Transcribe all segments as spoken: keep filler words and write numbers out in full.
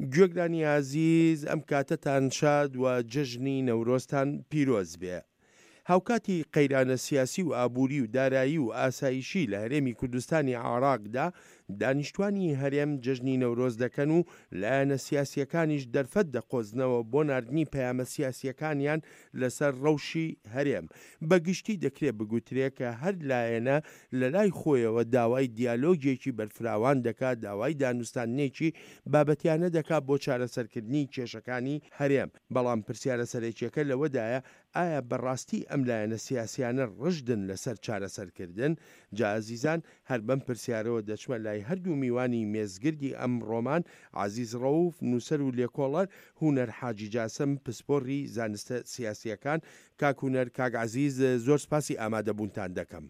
گوێگرانی عزیز ئەم کاتەتان شاد و جەژنی نەورۆزتان پیرۆز بێ. هاوکاتی قەیرانە سیاسی و ئابووری و دارایی و ئاسایشی لە هەرێمی کوردستانی عێراقدا دانیشتوانی هەرێم جەژنی نەورۆز دەکەن و لایەنە سیاسیەکانیش دەرفەت دەقۆزنەوە بۆ ناردنی پەیامە سیاسیەکانیان لەسەر ڕەوشی هەرێم. بەگشتی دەکرێت بگوترێ کە هەر لایەنە لە لای خۆیەوە داوای دیالۆگێکی بەرفراوان دەکات، داوای دانوستانێکی بابەتیانە دەکات بۆ چارەسەرکردنی کێشەکانی هەرێم. بەڵام پرسیارە سەرەکیەکە لەوەدایە ئایا بەڕاستی ئەم لایەنە سیاسیانە ڕژدن لەسەر چارەسەرکردن؟ جا عزیزان هەر بەم پرسیارەوە دەچمە لای هەردوو میوانی مێزگردی ئەم ڕۆمان، عزیز ڕەوف نووسەر و لێکۆڵەر، هونەر حاجی جاسم پسپۆڕی زانستە سیاسیەکان. کاک هونەر، کاک عزیز، زۆر سپاسی ئامادەبوونتان دەکەم.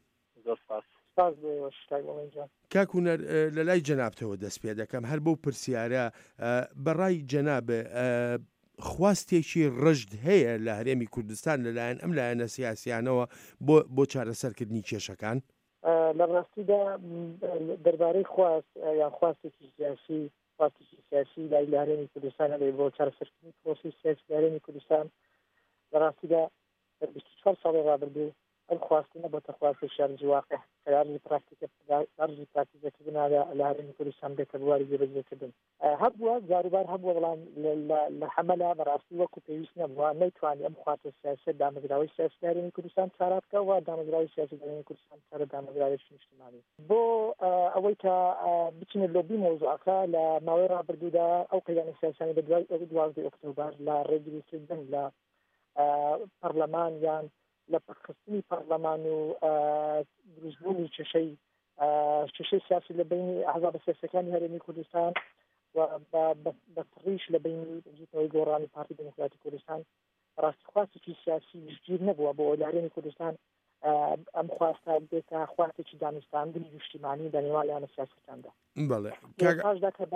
کاک هونەر، لە لای جەنابتەوە دەست پێ دەکەم هەر بەو پرسیارە بەڕای جەنابە خواستێکی ڕژد هەیە لە هەرێمی کوردستان لەلایەن ئەم لایەنە سیاسیانەوە بۆ بۆ چارەسەرکردنی کێشەکان؟ لە ڕاستیدا دەربارەی خواست یان خواستێکی سیاسی خواستێکی سیاسی لای لە هەرێمی کوردستان هەبێت بۆ چارەسەرکردنی پرۆسی سیاسی لە هەرێمی کوردستان لە ڕاستیدا بیست و چوار ساڵی ڕابردوو ئەم خواستنە بۆتە خواستێ شارژی واقع کە یارژی پراکتیکە یارژی پراکتیکەکردنا لە هەرێمی کوردستان بێتە بواری جێبەجێکردن هەبووە جاروبار هەبووە، بەڵام لە حەمەلا بەڕاستی وەکو پێویست نەبووە نەیتوانی ئەم خواتە سیاسەت دامەزراوەی سیاسی لە هەرێمی کوردستان چارە بکە و دامەزراوەی سیاسی لە هەرێمی کوردستان چارە دامەزراوێکی نیشتیمانی بۆ ئەوەی کە بچینە لۆبی مۆزوعەکە لە ماوەی ڕابردوودا ئەو قەیرانە سیاسیانی بە دوای دوازدەی ئۆکتۆبر لە ڕێگریکردن لە پەرلەمان یان لە پەرخستنی پەرلەمان و دروستبوونی چێشەی چێشەی سیاسی لە بینی ئاحزاب سیاسیەکانی هەرێمی کوردستان و بە تڕیش لە بینی جوتەوەی گۆڕانی پارتی دموکراتی کوردستان ڕاستی خواستێکی سیاسی گشتگیر نەبووە بۆ لە هەرێمی کوردستان ئەم خواستە بێتە خواستێکی دانیستاندنی نیشتیمانی لە نێوان لایەنە سیاسیەکاندا. بەڵێ ئێستاشدا کە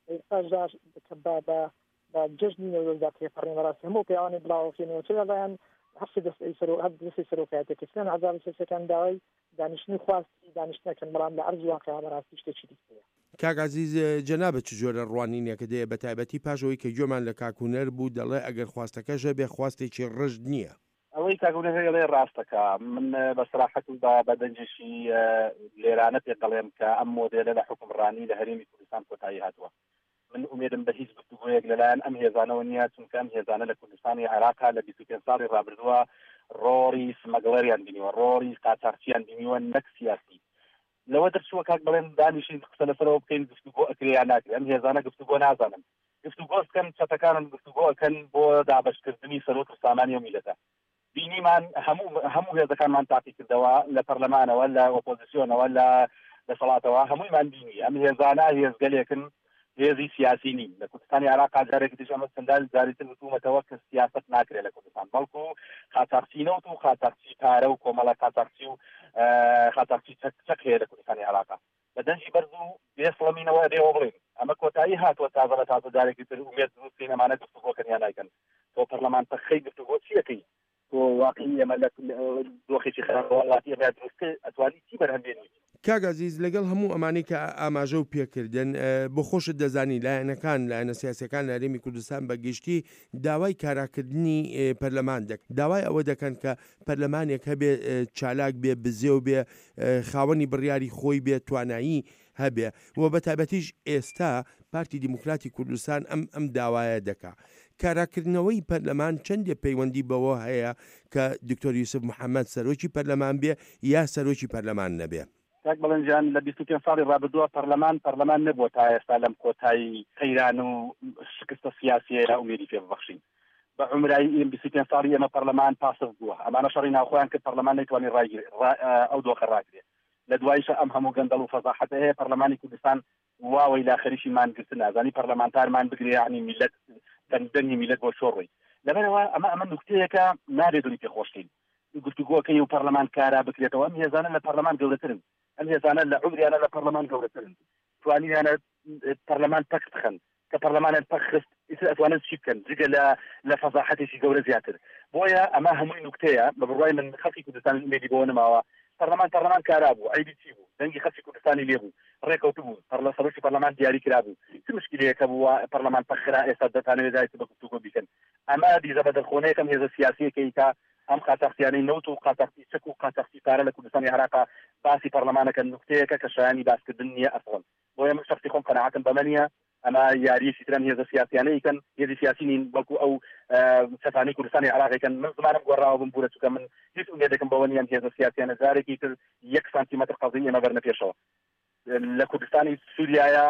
بە جەژنی نەورۆزدا پێپەڕین بەڕاستی هەموو پێیاوانی بڵاوکێنەوە چ لەلایەن هەرچی دەستی سەرۆکایەتێککردن ئازاری سیاسیەکان داوای دانیشتنی خواستی دانیشتنەکەن، بەڵام لە ئەرز واقعا بەڕاستی شتێکی دیکەیە. کاک عزیز، جەنابە چ جۆرە ڕوانینێکە دەیە بە تایبەتی پاشەوەی کە گوێمان لە کاک هونەر بوو دەڵێ ئەگەر خواستەکەشە بێ خواستێکی ڕژد نییە؟ ئەوەی کاک هونەر هەیە ڕاستەکە. من بە سەراحەت و بە دەنجشی لێرانە پێ دەڵێم کە ئەم مۆدێلە لە حکومڕانی لە هەرێمی کوردستان کۆتایی هاتووە. من ئومێدم بە هیچ گفتوگۆیەک لەلایەن ئەم هێزانەوە نییە، چونکە ئەم هێزانە لە کوردستانی عێراقا لە بیست و پێنج ساڵی ڕابردووە ڕۆری سمەگڵەریان بینیوە، ڕۆری قاچاقچیان بینیوە، نەک سیاسی. لەوە دەرچووە کاک بڵێن دانیشین قسە لەسەرەوە بکەین گفتوگۆ ئەکرێیان ناکرێت. ئەم هێزانە گفتوگۆ نازانن، گفتوگۆ بکەن چەتەکانن گفتوگۆ ئەکەن بۆ دابەشکردنی سەرۆک و سامانی و میلەتە. بینیمان هەموو هەموو هێزەکانمان تاقی کردەوە لە پەرلەمانەوە لە ئۆپۆزیسیۆنەوە لە دەسەڵاتەوە هەموویمان بینی ئەم هێزانە هێزگەلێکن، هێزی سیاسی نین. لە کوردستانی عێراق جارێکی دیش ئەمە چەندان جاریتر وتوومەتەوە کە سیاست ناکرێت لە کوردستان، بەڵکو قاچاقچینەوت و قاچاقچی پارە و کۆمەڵە قاچاقچی و قاچاقچی چەک هەیە لە کوردستانی عێراق. بە دەنجی بەرز و بێسڵەمینەوە دێوە بڵێن ئەمە کۆتایی هاتووە تازە لە تازە جارێکی تر ومێت دروستکەین ئەمانە گفتوگۆکەن یان نایکەن. تۆ پەرلەمان پەخەی گفتوگۆ چیەکەی؟ تۆ واقعی ئەمە لە دۆخێکی خراپەوە وڵاتی ئەمە دروستکە ئەتوانی چی بەرهەمبێنی؟ کاک عزیز، لەگەڵ هەموو ئەمانەی کە ئاماژە و پێکردن بۆ خۆشت دەزانی لایەنەکان لایەنە سیاسیەکان لە هەرێمی کوردستان بەگشتی داوای کاراکردنی پەرلەمان دەکەن، داوای ئەوە دەکەن کە پەرلەمانێک هەبێ چالاک بێ، بزێ و بێ، خاوەنی بڕیاری خۆی بێ، توانایی هەبێ و بە تایبەتیش ئێستا پارتی دیموکراتی کوردستان ئەم ئەم داوایە دەکا. کاراکردنەوەی پەرلەمان چەندێ پەیوەندی بەوە هەیە کە دکتۆر یوسف محەممەد سەرۆکی پەرلەمان بێ یا سەرۆکی پەرلەمان نەبێ؟ کاک بەڵەنجان لە بیست و پێنج ساڵی ڕابردووە پەرلەمان پەرلەمان نەبووە تا ئێستا لەم کۆتایی قەیران و شکستە سیاسیە ئومێدی پێ ببەخشین. بە عمرایی ئێمە بیست و پێنج ساڵی ئێمە پەرلەمان پاسف بووە، ئەمانە شەڕی ناوخۆیان کرد پەرلەمان نەیتوانی ڕایگرێت ئەو دۆخە ڕاگرێت. لە دواییشە ئەم هەموو گەندەڵ و فەزاحەتە هەیە پەرلەمانی کوردستان واوەی لاخەریشی مانگرتن نازانی پەرلەمانتارمان بگرێ یعنی میلەت دەنگدەنگی میلەت بۆ شۆڕی. لەبەرەوە ئەمە ئەمە نوکتەیەکە نابێت دووری پێخۆشتین گفتوگۆکەی و پەرلەمان کارا بکرێتەوە. ئەم هێزانە لە پەرلەمان گەورەترن، ئەم هێزانە لە عمریانە لە پەرلەمان گەورەترن، توانیانە پەرلەمان پەک بخەن کە پەرلەمانیان پەخست ئیتر ئەتوانن چی بکەن جگە لە لە فەزاحەتێکی گەورە زیاتر. بۆیە ئەمە هەمووی نوکتەیە بە بڕوای من خەڵکی کوردستان ئومێدی بۆ نەماوە. پەرلەمان پەرلەمان کارا بوو، عیبی چی بوو؟ دەنگی خەڵکی کوردستانی لێ بوو، ڕێکەوت بوو پەرلە سەرۆکی پەرلەمان دیاری کرابوو چ مشکلەیەکە بووە پەرلەمان پەخرا ئێستا دەتانەوێت دایت بە گفتوگۆ بیکەن ئەمە دیزە بە دەرخۆنەیەکەم هێزە سیاسیەکەی کا ئەم قاچاقچیانەی نەوت و قاچاقچی چەک و قاچاقچی پارە لە کوردستانی عێراق باسی پەرلەمانەکە نوکتەیەکە کە شایانی باسکردن نییە ئەسڵن بۆیە من شخصی خۆم قەناعەتم بەمە نییە ئەمە یاریەکی ترن هێزە سیاسیانەی کەن هێزی سیاسی نین بەڵکو ئەو سەفانی کوردستانی عێراقیکەن من زمانم گۆڕاوە بم بوورە چونکە من هیچ ئومێدێکم بەوە نییە هێزە سیاسیانە جارێکی تر یەک سانتیمەتر قەزی ئێمە بەرنە پێشەوە لە کوردستانی سووریایە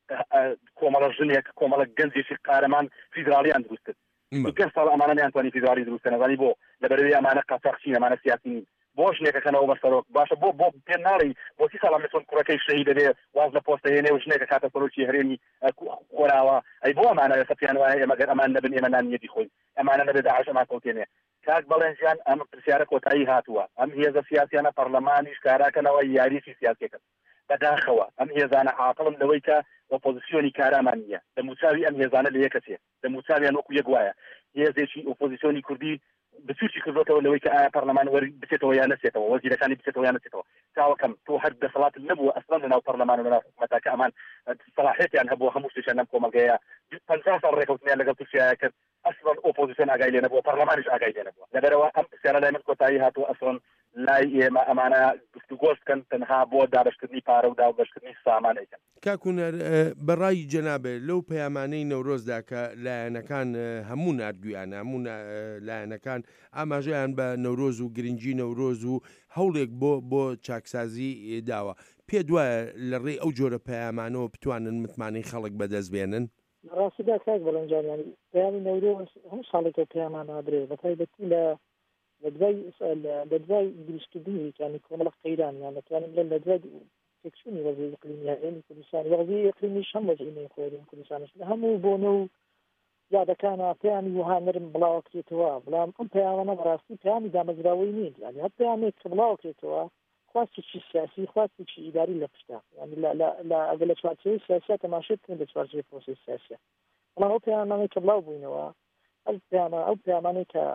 کۆمەڵە ژنێک کۆمەڵە گەنجێکی قارەمان فیدراڵیان دروست کرد گەر ساڵ ئەمانە نیانتوانی فیدراڵی دروست نەزانی بۆ لەبەرەوەی ئەمانە قاچاقچین ئەمانە سیاسی نین بۆ ژنێکەکەنەوە بەسەرۆک باشە بۆ بۆ پێ ناڵی بۆ سی ساڵام لەچۆن کوڕەکەی شەهید دەبێ واز لە پۆستە هێنێ و ژنێکە کاتە سەرۆکی هەرێمی خۆراوە ئەی بۆ ئەمانە ئێستا پێیان وایە ئێمە گەر ئەمان نەبن ئێمە نانیەتی خۆین ئەمانە نەبێت داعش ئەمان کەوتێنێ کاک بەڵێنجیان ئەم پرسیارە کۆتایی هاتووە ئەم هێزە سیاسیانە پەرلەمانیش کاراکەنەوە یاریی سیاسیەکەن بەداخەوە ئەم هێزانە عاقڵن لەوەی کە ئۆپۆزیسیۆنی کارامان نییە دەموچاوی ئەم هێزانە لە یەکەسێ دەموچاویان وەکو یەک وایە هێزێکی ئۆپۆزیسیۆنی کوردی بچوکی کردوەوە لەوەی کە ئایا پەرلەمان وەری بچێتەوە یان نەچێتەوە وەزیرەکانی بچێتەوە یان نەچێتەوە تاوەکەم تۆ هەر دەسەڵات نەبووە ئەسڵان لەناو پەرلەمان و لەناو حکومەتەکە ئەمان سەلاحیەتیان هەبووە هەموو شتێکیان لەم کۆمەلگەیە پەنجا ساڵ ڕێکەوتنیان لەگەڵ تورکیایە کرد ئەسڵان ئۆپۆزیسیۆن ئاگای لێ نەبووە پەرلەمانیش ئاگای لێ نەبووە لەبەرەوە ئەم پرسیارە لای من کۆتایی هاتووە ئەسڵان لای ئێمە ئەمانە گفتوگۆ بکەن تەنها بۆ دابەشکردنی پارە و دابەشکردنی سامان ئەیکەن کاکوونەر بەڕای جەنابێ لەو پەیامانەی نەورۆزدا کە لایەنەکان هەموو نردویانە هەموو لایەنەکان ئاماژەیان بە نەورۆز و گرنگی نەورۆز و هەوڵێک بۆ بۆ چاکسازی داوە پێ دوایە لە ڕێی ئەو جۆرە پەیامانەوە بتوانن متمانەی خەڵک بەدەستبێنن ڕاستیدا کاک بەڵەنجانیانی پەیامی نەورۆز هەموو ساڵێکە پەیامان نادرێ بەتایبەتی لە لە دوای لە دوای دروستکردنی یانی کۆمەڵە قەیران یان دەتوانین بڵێن لە دوای تێکچوونی وەزیر ئیقلیمی هەرێمی کوردستان وەزیر ئیقلیمیش هەم وەزیرەی خۆرێمی کوردستانش لە هەموو بۆنە و یادەکانە پەیامی وها نرم بڵاوکرێتەوە بەڵام ئەم پەیامانە بەڕاستی پەیامی دامەزراوەی نین یانی هەر پەیامێک کە بڵاوکرێتەوە خواستێکی سیاسی خواستێکی ئیداری لە پشتا یانی لە ئەگەر لە چوارچێوەی سیاسیە تەماشا بکەن لە چوارچێوەی پرۆسەی سیاسیە بەڵام ئەو پەیامانەی کە بڵاو بووینەوە ئەو پەیامە ئەو پەیامانەی کە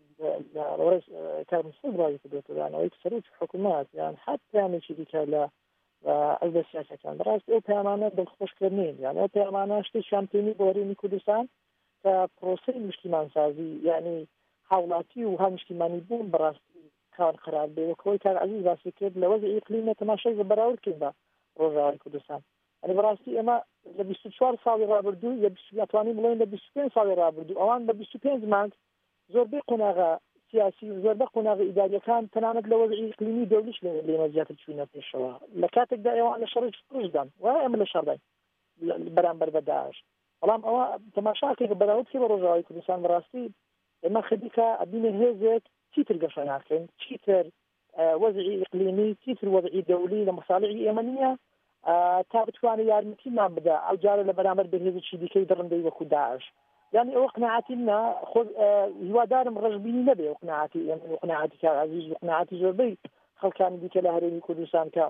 ڕۆژ کارمسڵڕایی کردوێتەوەیانەوەی سەرۆک حکوومەت یان حەت پەیامێکی دیکە لە ئەو بە سیاسەکان بەڕاستی ئەو پەیامانە دڵخۆشکردنین یان ئەو پەیامانە شتێکیان پێنی بۆ هەرێمی کوردستان کە پرۆسەی نیشتیمانسازی یعنی هاوڵاتی و هاونیشتیمانی بوون بەڕاستی کار خراپ بێ وەکەوەی کار عەزیز باسی کرد لە وەزعی ئیقلیمە تەماشای بەراوردکردن بە ڕۆژاوای کوردستان ئەنی بەڕاستی ئێمە لە بیست و چوار ساڵی ڕابردوو دەتوانین بڵێن لە بیست و پێنج ساڵی ڕابردوو ئەوان بە بیست و پێنج مانگ زۆربەی قۆناغا سیاسی و زۆربەی قۆناغی ئیداریەکان تەنانەت لە وەزعی ئیقلیمی دەولیش لێمە زیاتر چوونە پێشەوە لە کاتێکدا ئێوان لە شەڕی ڕژدان وای ئەمە لە شەڕدان بەرامبەر بە داعش بەڵام ئەوە تەماشاکێک بەراوردکە بە ڕۆژاوای کوردستان بەڕاستی ئێمە خەریکە ئەبینە هێزێک چیتر گەشە ناکەین چیتر وەزعی ئیقلیمی چیتر وەزعی دەولی لە مەساڵحی ئێمە نییە تا بتوانێت یارمەتیمان بدا ئەو جارە لە بەرامبەر بە هێزێکی دیکەی دڕندەی وەکو داعش يعني ئەو قناعاتی منە هیوادارم ڕژبینی نەبێ و قناعاتی ئێمە قناعاتی کار عەزیز و قناعاتی زۆربەی خەڵکانی دیکە لە هەرێمی کوردستان کە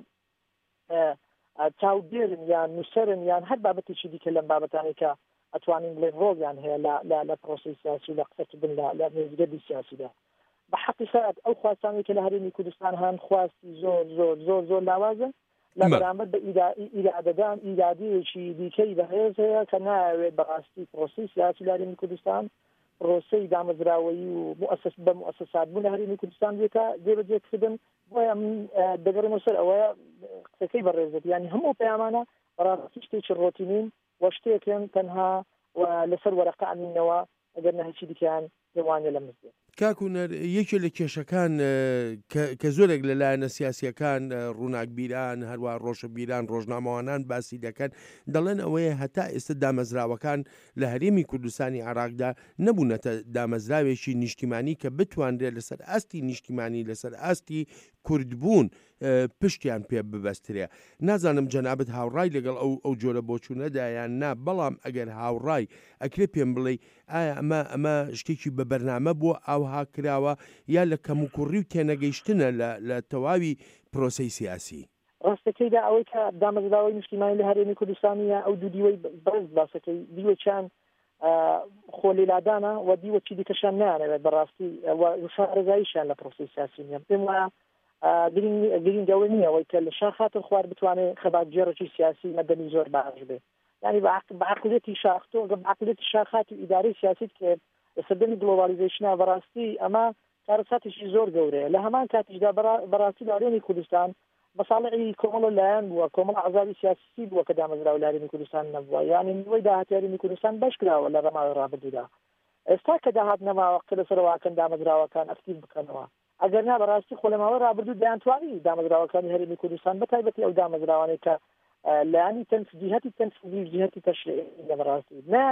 چاودێرن یان نووسەرن یان هەر بابەتێکی دیکە لەم بابەتانی کە ئەتوانین بڵێن ڕۆڵیان هەیە لە پرۆسەی سیاسی و لە قسەکردن لە مێزگەردی سیاسیدا بە حەقیقەت ئەو خواستانی کە لە هەرێمی کوردستان هەن خواستی زۆر زۆر زۆر زۆر لاوازن لە بەرامبەر بە ئیرادەدان ئیرادەیەکی دیکەی بەهێز هەیە کە ناوێت بەڕاستی پرۆسەی سیاسی لە هەرێمی کوردستان پرۆسەی دامەزراوەیی و مؤسس بە مؤسسات بوون لە هەرێمی کوردستان دێتە جێبەجێکردن بۆیە من دەگەڕێمە سەر ئەوەیە قسەکەی بەڕێزێت یعنی هەموو پەیامانە بەڕاستی شتێکی ڕۆتینین و شتێکن تەنها لەسەر وەرەقە ئەمینەوە ئەگەر نەهێکی دیکەیان دەوانێت لە مزگەوت کاکوونەر یەکێ لە کێشەکان کە زۆرێک لەلایەنە سیاسیەکان ڕووناکبیران هەروە ڕۆژەبیران ڕۆژنامەوانان باسی دەکەن دەڵێن ئەوەیە هەتا ئێستا دامەزراوەکان لە هەرێمی کوردستانی عێراقدا نەبوونەتە دامەزراوێکی نیشتیمانی کە بتوانرێت لەسەر ئاستی نیشتیمانی لەسەر ئاستی کوردبوون پشتیان پێ ببەسترێ نازانم جەنابەت هاوڕای لەگەڵ ئەو ئەو جۆرە بۆچوونەدایان نا بەڵام ئەگەر هاوڕای ئەکرێ پێم بڵێ ئایا ئەمە ئەمە شتێکی بە بەرنامە بووە ئاوها کراوە یا لە کەم و کوڕی و تێنەگەیشتنە لە تەواوی پرۆسەی سیاسی ڕاستەکەیدا ئەوەی کە دامەزراوەی نیشتیمانی لە هەرێمی کوردستانیە ئەو دوو دیوەی بەرز باسەکەی دیوەچیان خۆلێلادانە و دیوەچی دیکەشان نایانەوێت بەڕاستی ڕێزاییشیان لە پرۆسەی سیاسی نیە پێم وایە گرنگەوە نییە ئەوەی کە لە شاخاتر خوارد بتوانێت خەباتجێڕێکی سیاسی مەدەنی زۆر باش بێ یعنی بەعقلێتی شاختۆ بەعقلێتی شاخاتی ئیدارەی سیاسیت کە سەردەمی گلۆبالیزیشنە بەڕاستی ئەمە کارەساتێکی زۆر گەورەیە لە هەمان کاتیشدا بەڕاستی لە هەرێمی کوردستان مەساڵحی کۆمەڵ لایەن بووە کۆمەڵ ئازادی سیاسی بووە کە دامەزراوە لە هەرێمی کوردستان نەبووە یعنی نوێی داهاتی هەرێمی کوردستان بەش کراوە لە ڕەماوەی ڕابردوودا ئێستا کە داهات نەماوە کە لەسەرەوەکەن دامەزراوەکان ئەکتیڤ بکەنەوە ئەگەر نا بەڕاستی خۆلەماوە ڕابردوو دەیانتوانی دامەزراوەکانی هەرێمی کوردستان بەتایبەتی ئەو دامەزراوانەی کە لایانی جیهەتی تەنفیذی جیهەتی تەشریعی لە بەڕاستی نه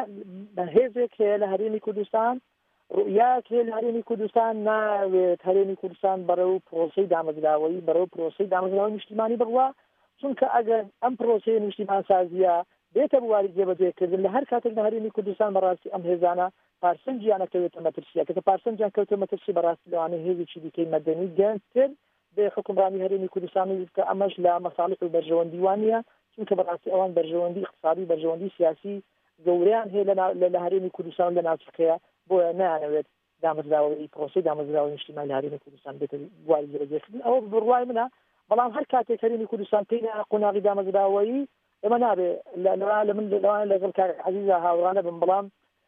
هێزێک هەیە لە هەرێمی کوردستان ڕوئیاک هەیە لە هەرێمی کوردستان ناوێت هەرێمی کوردستان بەرەو پرۆسەی دامەزراوەی بەرەو پرۆسەی دامەزراوەی نیشتیمانی بڕوا چونکە ئەگەر ئەم پرۆسەی نیشتیمان سازیە بێتە بواری جێبەجێکردن لە هەر کاتێک لە هەرێمی کوردستان بەڕاستی ئەم هێزانە پارسەنجیانە کەوێتە مەترسیە کە پارسەنجیان کەوتە مەترسی بەڕاستی لەوانەیە هێزێکی دیکەی مەدەنی گەنجتر بێ حکومڕانی هەرێمی کوردستانی کە ئەمەش لە مەساڵح و بەرژەوەندی وانە چونکە بەڕاستی ئەوان بەرژەوەندی اقتصادی بەرژەوەندی سیاسی گەوریان هەیە لە هەرێمی کوردستان لە ناوچەکەیە بۆیە نایانەوێت دامەزراوەی پرۆسەی دامەزراوەی نیشتیمانی لە هەرێمی کوردستان بێتە بواری جێبەجێکردن ئەوە بڕوای منە بەڵام هەر کاتێک هەرێمی کوردستان پێی قۆناغی دامەزراوەی ئێمە نابێ لە من لەوان لەگەڵ کار عەزیزە هاوڕانە بم بەڵام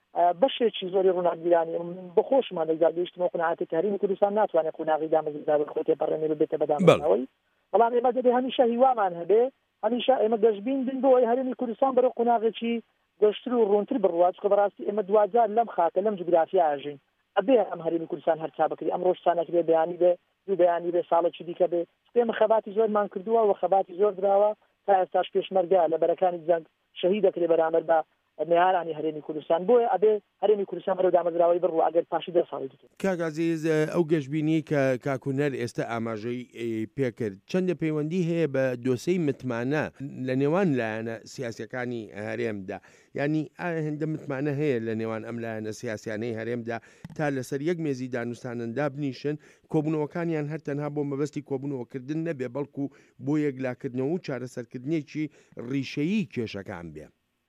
بەشێکی زۆری ڕووناکبیرانی بەخۆشمان دەگات گەیشتمەوە قەناعەتێک کە هەرێمی کوردستان ناتوانێت قۆناغی دامەزراوەی خۆی تێپەڕێنێ بێتە بە دامەزراوەی بەڵام ئێمە دەبێ هەمیشە هیوامان هەبێ هەمیشە ئێمە گەشتبین بن بۆ ئەوەی هەرێمی کوردستان بەرەو قۆناغێکی گەشتر و ڕوونتر بڕوات چکە بەڕاستی ئێمە دوجار لەم خاکە لەم جوگرافیا ئاژین ئەبێ ئەم هەرێمی کوردستان هەرچا بکری ئەم ڕۆژتانەک بێ بەیانی بێ دوو بەیانی بێ ساڵێکی دیکە بێ ئێمە خەباتی زۆرمان کردووە و خەباتی زۆر درراوە تا ئێستاش پێشمەرگە لە بەرەکانی جەنگ شەهید دەکرێ بەرامبەر بە نێهارانی هەرێمی کوردستان بۆیە ئەبێ هەرێمی کوردستان بەرەو دامەزراوەی بڕوە ئەگەر پاشی دە ساڵی دیکە کاک عەزیز ئەو گەشتبینی کە کاکوونەر ئێستا ئاماژەی پێکرد چەندە پەیوەندی هەیە بە دۆسەی متمانە لە نێوان لایەنە سیاسەکانی هەرێمدا ینی هەندە متمانە هەیە لە نێوان ئەم لایەنە سیاسیانەی هەرێمدا تا لەسەر یەک مێزی دانوستانندا بنیشن کۆبوونەوەکانیان هەر تەنها بۆ مەبەستی کۆبوونەوەکردن نەبێ بەڵکو بۆ یەکلاکردنەوە و چارەسەرکردنێکی ڕیشەیی کێشەکان بێ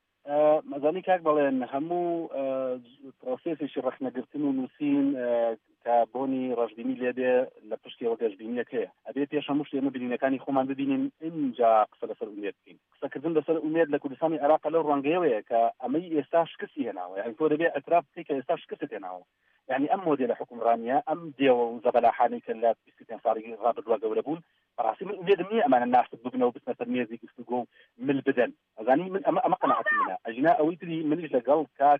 مەزانی کاک بەڵێن هەموو پرۆسێسێکی ڕەخنەگرتن و نووسین کە بۆنی ڕەشبینی لێبێ لە پشتیەوە گەشتبینیەک هەیە ئەبێ پێش هەموو شتێ ئێمە بینینەکانی خۆمان ببینین اینجا قسە لەسەر ئومێد بکەین قسەکردن لەسەر ئومێد لە کوردستانی عێراق لەو ڕەنگەیەوەیە کە ئەمەی ئێستا شکستی هێناوە یعنی تۆ دەبێ ئەتراف بکەی کە ئێستا شکست هێناوە يعني أم موديل حكومرانية أم ديو زبلا حاني كلا بستين صاري رابط وجو لبون براسي من مية مية أمان الناس ببنا وبسنا تنمية زي كستجو من البدن أغاني من أما أما قناعة منها أجناء أويتري من إيش لقال كاك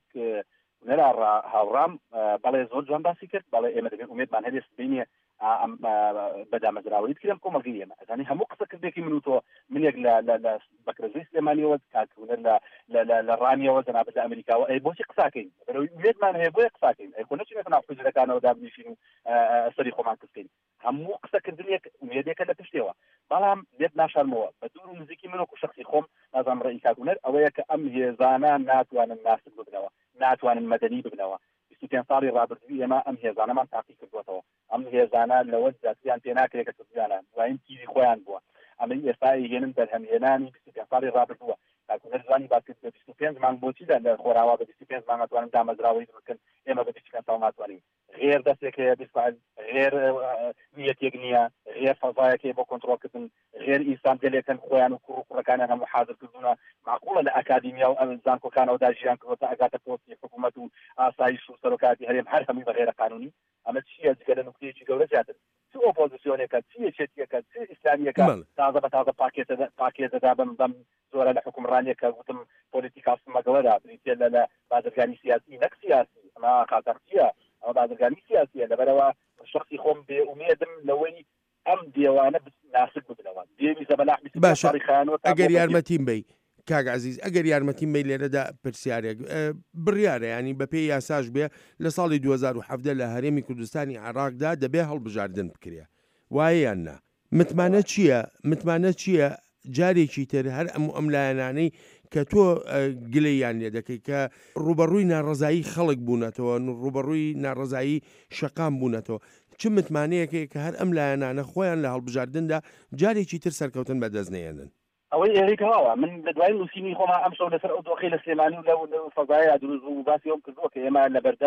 نرى هاورام بالي زوج جان باسيكر بالي إما دبي أميد من هذه السبينية أم بدأ مزراوي تكلم كم غيري أغاني هم قصة كذبك منو تو من يج لا لا لا بكر زي سليماني ود كاك ولا لا لا لا رانيا ود أنا بدأ أمريكا وأي بوشي قصاكين لو أميد من هي بوي قصاكين أي كنا شيء مثلا حجرة كانوا دابني شيء صريخو مع كسكين هم قصة كذبني أميد يكلا تشتيوا بالام ليت ناشر موا بدور مزيكي منو كشخصي خوم نظام رئيس كونر أو يك أم هي زانا ناتوان الناس ببنوا ناتوان المدني ببنوا بستين صاري رابط بي ما أم هي زانا ما تعطيك الوطوا أم هي زانا لود ذاتيان تناك لك تزيانا وين تيجي خوان بوا أم هي ساي هنن درهم يناني بستين صاري رابط بوا كونر زاني بعد كده بستين زمان بوتي ده خورا بستين زمان أتوان دام زراوي ممكن إما بستين صار أتواني غير دستك بيسمع غير نية يجنيا غير فضايا كي بو كنترول كتن غير إنسان دليل كان خوان وكرو كان أنا محاضر كذونا معقولة الأكاديمية وأنزان كان وداجيان كذا أجات بوتي حكومة آسايش وسلوكاتي هريم حرف من غير قانوني أما شيء أذكر إنه كتير شيء قولة جات شو أوبوزيشن كات شيء شيء كات شيء إسلامية كات هذا بهذا باكيت باكيت ده بم بم زورا الحكومة الرانية كوتم بوليتيكا في مجالها بريتيا لا بعد الجاني سياسي نك سياسي ما خاطرتيا أما بعد الجاني سياسي ده بروا الشخص يقوم بأميدم لوي أم ديوانه ناسب بدلوان ديمي زبلاح باشا أجر يارمتين بي کاک عزیز ئەگەر یارمەتیم بی لێرەدا پرسیارێک بڕیارە ینی بە پێی یاساش بێ لە ساڵی دوو هەزار و حەڤدە لە هەرێمی کوردستانی عێراقدا دەبێ هەڵبژاردن بکرێ وایە یان نا متمانە چییە متمانە چییە جارێکی تر هەر ئەم ئەم لایەنانەی کە تۆ گلەیان لێ دەکەی کە ڕوبەڕووی ناڕەزایی خەڵک بوونەتەوە ڕوبەڕووی ناڕەزایی شەقام بوونەتەوە چ متمانەیەکێک کە هەر ئەم لایەنانە خۆیان لە هەڵبژاردندا جارێکی تر سەرکەوتن بەدەست نێنن أوي هيك هوا من بدوين لوسيني خما أمشوا لسر أدوخي لسليماني ولا فضايا دروز وباس يوم كذوك إما لبردم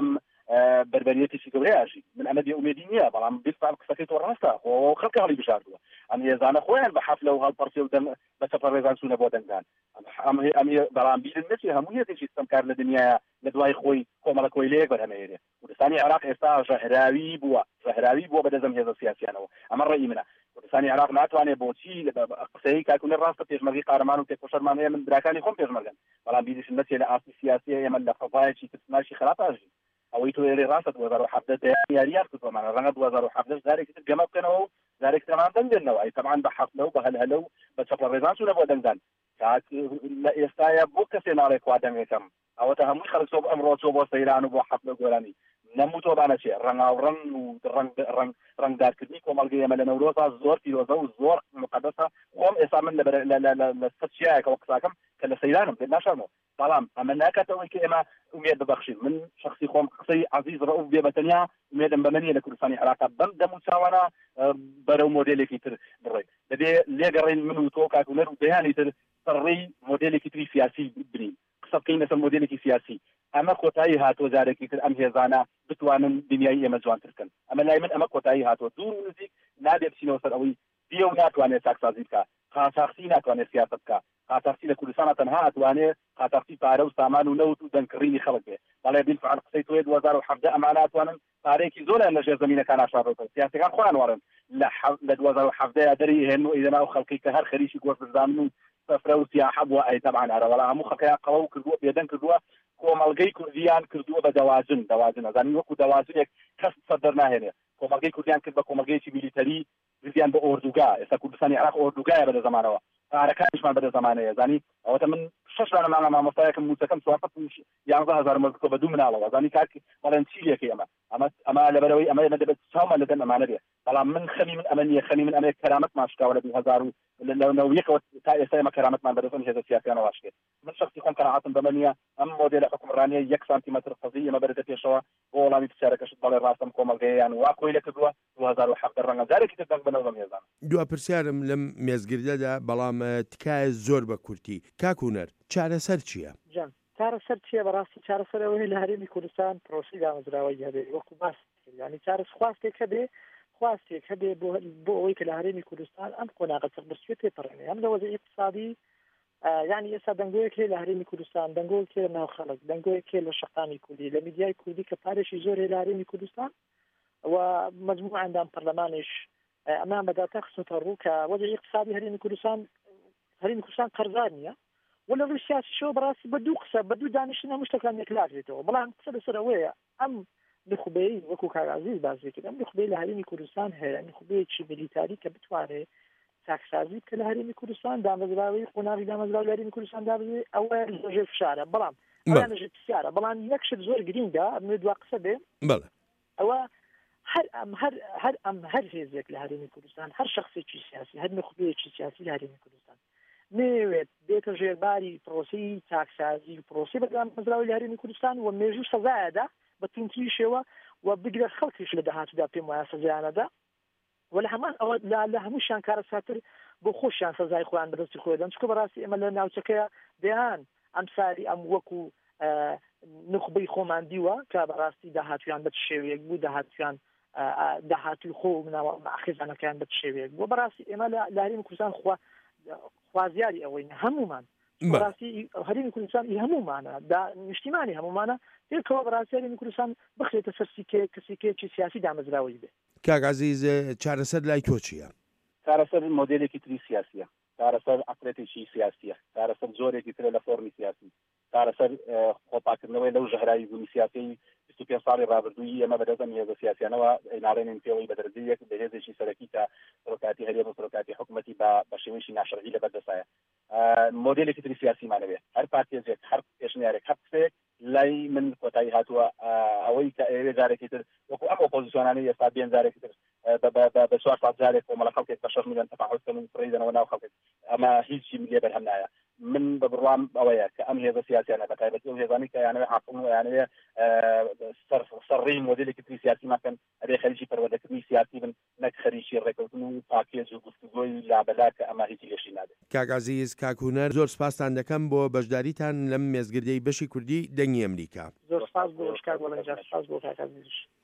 بربريتي گەورەیەژی من ئەمە بێ ئومێدی نییە بەڵام بیستان قسەکەی تۆ ڕاستە خۆ خەڵکی هەڵی بژاردووە ئەم هێزانە خۆیان بە حەفلە و هەڵپەرسێ و بە چەپە ڕێزان چوونە بۆ دەنگدان ئەم بەڵام بیرن نەچێ هەموو هێزێکی ستەمکار لە دنیاە لە دوای خۆی کۆمەڵە کۆیلەیەک بەرهەمەیەرێ کوردستانی عێراق ئێستا ژەهراوی بووە ژەهراوی بووە بەدەزم هێزە سیاسیانەوە ئەمە ڕێی منە کوردستانی عێراق ناتوانێت بۆچی قسەی کاکوونە ڕاستە پێشمەرگی قارەمان و پێکۆشەرمان هەیە من براکانی خۆم پێشمەرگن بەڵام بیریشن نەچێ لە ئاسی سیاسی ئێمە لە فەزایەکی ترسناشی خراپاژی ئەوەی تۆ ێرێ ڕاستە دوو هەزار و حەڤدە یاریار کردومانە ڕەنگە دوو هەزار و حەڤدە جارێکی تر گەمە بکەنەوە و جارێک تەمان دەنگێنەوە ئەی تەمان بە حەفلە و بە هەلهەلە و بە چەپڵە ڕێزان چوونە بۆ دەنگدان لە ئێستایە بۆ کەسێ ناڵێک وا دەنگێکم ئەوەتە هەمووی خەڵک تۆ ئەمڕۆ چۆ بۆ سەیران و بۆ حەفلە گۆرانی نەموو تۆبانە چێ ڕەنگاوڕەن و ڕەنگدارکردنی کۆمەڵگەی ئێمە لە نەورۆزا زۆر پیرۆزە و زۆر مقدسە خۆم ئێستا من لە سەرچیایەکەوە قساکەم کە لە سەیرانم پێ ناشارمەوە بەڵام ئەمە ناکاتەوەی کە ئێمە ئومێد ببەخشین من شخصی خۆم قسەی عەزیز ڕەوف بێ بەتەنیا ئومێدم بە منیە لە کوردستانی عێراق بەم دەم و چاوانە بەرەو مۆدێلێکی تر بڕێت دەبێ لێگەڕین من و تۆ کاکوونەر و بەیانی تر سەرڕێی مۆدێلێکی تری سیاسی ببرین قسە بکەین لەسەر مۆدێلێکی سیاسی ئەمە کۆتایی هاتۆ جارێکی تر ئەم هێزانە بتوانن دنیای ئێمە جوانتر بکەن ئەمە لای من ئەمە کۆتایی هاتۆ دوور و نزیک نابێ بچینەوە سەر ئەوەی بێ و ناتوانێت چاکسازی بکە قاچاقچی ناتوانێت سیاست بکە قاچاقچی لە کوردستانە تەنها ئەتوانێت قاچاقچی پارە و سامان و نەوت و دەنگکڕینی خەڵک بێ بەڵێ بالفعل قسەی تۆیە دوو هەزار و حەڤدە ئەمان ناتوانن پارەیەکی زۆریان لە ژێر زەمینەکان ئاشارەوە سیاسەکان خۆیان وەڕن لە دوو هەزار و حەڤدەیە دەری هێن و ئیدەنا و خەڵکی کە هەر خەریکی گۆشت بزانن و سەفرە و سیاحە بووە ئەی تەبعان هەرە وەڵام هەموو خەڵکیان قەڵەو کردووە بێدەنگ کردووە کۆمەڵگەی کوردیان کردووە بە دەواژن دەواژن ئەزانی وەکو دەواژنێک کەس سەردەر ناهێنێ کۆمەڵگەی کوردیان کرد بە کۆمەڵگەیەکی میلیتەری بردیان بە ئۆردوگا ئێستا کوردستانی عێراق ئۆردوگایە بەدە زمانەوە پارەکانیشمان بەدە زمانەیە زانی ئەوەتە من شەش دانە مانگە مامۆستایەکەم موچەکەم سوانفەت یانزە هەزار مەرزکۆ بە دوو مناڵەوە زانی کاک بەڵێن چی لێکەی ئەمە ئەمە ئەمە لەبەرەوەی ئەمە ئێمە دەبێت چاومان لەدەم ئەمانە بێ بەڵام من خەمی من ئەمە نییە خەمی من ئەمە کەرامەت ماشکاوە لە دوو هەزار و نەوەیەکەوە تا ئێستا ئێمە کەرامەتمان بەدەستم هێزە سیاسیانەوە واشکێت من شخصی خۆم قەناعەتم بەمە نییە ئەم مۆدێلە حکومڕانیە یەک سانتیمەتر قەزی ئێمە بەردە پێشەوە بۆ وەڵامی پرسیارەکەشت بەڵێ ڕاستم کۆمەڵگەیان وا کۆی لە کردووە دوو هەزار و حەڤدە ڕەنگە جارێکی تر دەنگ بنەوە مێزان دوا پرسیارم لەم مێزگردەدا بەڵام تکایە زۆر بە کورتی کاکوونەر چارەسەر چییە؟ جان چارەسەر چییە بەڕاستی چارەسەرەوەی لە هەرێمی کوردستان پرۆسی دامەزراوەی هەبێ وەکو باس ینی چارەس خواستێک هەبێ خواستێک هەبێ بۆ ئەوەی کە لە هەرێمی کوردستان ئەم قۆناغە چەقبستوێ پێپەڕێنێ ئەم لە وەزعی اقتصادی یعنی ئێستا دەنگۆیەک هەیە لە هەرێمی کوردستان دەنگۆیەک هەیە لە ناو خەڵک دەنگۆیەک هەیە لە شەقامی کوردی لە میدیای کوردی کە پارێکی زۆر هەیە لە هەرێمی کوردستان و مجموعە ئەندام پەرلەمانیش ئەمان بەداتا خستۆتە ڕوو کە وەزعی اقتصادی هەرێمی کوردستان هەرێمی کوردستان قەرزار نییە ولا ڕووی سیاسیشەوە بەڕاستی بە دوو قسە بە دوو دانیشتن هەموو شتەکان یەکلاتێتەوە بەڵام قسە لەسەر ئەوەیە ئەم نخبەی وەکو کاغازیز باز کرد ئەم نخبەی لە هەرێمی کوردستان هەیە نخبەیەکی میلیتاری کە بتوانێت چاکسازی بکە لە هەرێمی کوردستان دامەزراوی قۆناغی دامەزراوی لە هەرێمی کوردستان دابێ ئەوە لەژێر فشارە بەڵام ئەوە لەژێر پرسیارە بەڵام یەک شت زۆر گرینگە ئەمێ دوا قسە بێ ئەوە هەر ئەم هەر هەر ئەم هەر هێزێک لە هەرێمی کوردستان هەر شخصێکی سیاسی هەر نخبەیەکی سیاسی لە هەرێمی کوردستان نەوێت بێتە ژێرباری پرۆسی چاکسازی و پرۆسی بەدامەزراوی لە هەرێمی کوردستان و مێژوو سەزایەدا بە تونتری شێوە و بگرە خەڵکیش لە داهاتوودا پێم وایە سەزایانەدا و لە هەمان ئەوە لە هەمووشیان کارە ساتر بۆ خۆشیان سەزای خۆیان بەدەستی خۆیدەن چکە بەڕاستی ئێمە لە ناوچەکەیە دەیان ئەم ساری ئەم وەکو نخبەی خۆمان دیوە کە بەڕاستی داهاتویان بە شێوەیەک بوو داهاتویان داهاتوی خۆ خێزانەکەیان بە شێوەیەک بوو بەڕاستی ئێمە لە هەرێمی کوردستان خوا خوازیاری ئەوەی هەمومان بەڕاستی هەرێمی کوردستان هەمومانە نیشتیمانی هەمومانە پێکەوە بەڕاستی هەرێمی کوردستان بخرێتە سەر کەسێکی سیاسی دامەزراوەی بێ کاگازیز چارەسەر لای تۆ چییە؟ چارەسەر مۆدێلێکی تری سیاسیە چارەسەر ئەقلێتێکی سیاسیە چارەسەر زۆرێکی ترە لە فۆرمی سیاسی چارەسەر خۆپاکردنەوەی لەو ژەهراوی بوونی سیاسی بیست و پێنج ساڵی ڕابردووی ئێمە بەدەستم هێزە سیاسیانەوە ناڕێنین پێوەی بە دەرەجەیەک بە هێزێکی سەرەکی کە سەرۆکاتی هەرێم و سەرۆکاتی حکوومەتی بە شێوەیەکی ناشەرعی لەبەردەستایە مۆدێلێکی تری سیاسیمانەوێ هەر پارتێزێک هەر پێشنیارێک هەر قسێک لای من کۆتایی هاتووە ئەوەی کە ئێوێ جارێکی تر وەکو ئەم ئۆپۆزیسیۆنانەی ئێستا بێن جارێکی تر بە چوار ساڵ جارێک کۆمەڵە خەڵکێک بە شەش میلیۆن تەفاعل بکەن و فڕێدەنەوە ناو خەڵکێک ئەمە هیچی لێ بەرهەم نایە من بە بڕوام ئەوەیە کە ئەم هێزە سیاسیانە بەتایبەتی ئەو هێزانی کە یانەوێ حاکم و یانەوێ سەرڕێی مۆدێلێکی تری سیاسی ماکەن ئەبێ خەریکی پەروەردەکردنی سیاسی بن نەک خەریکی ڕێکەوتن و پاکێج و گفتوگۆی لابەلا کە ئەمە هیچی لێشی نادێت. کاگازیز کاکوونەر زۆر سپاسان دەکەم بۆ بەشداریتان لەم مێزگردەی بەشی کوردی دەنگی ئەمریکا. زۆر سپاس بۆ شکار وەڵەنجار سپاس بۆ کاکە عەزیز.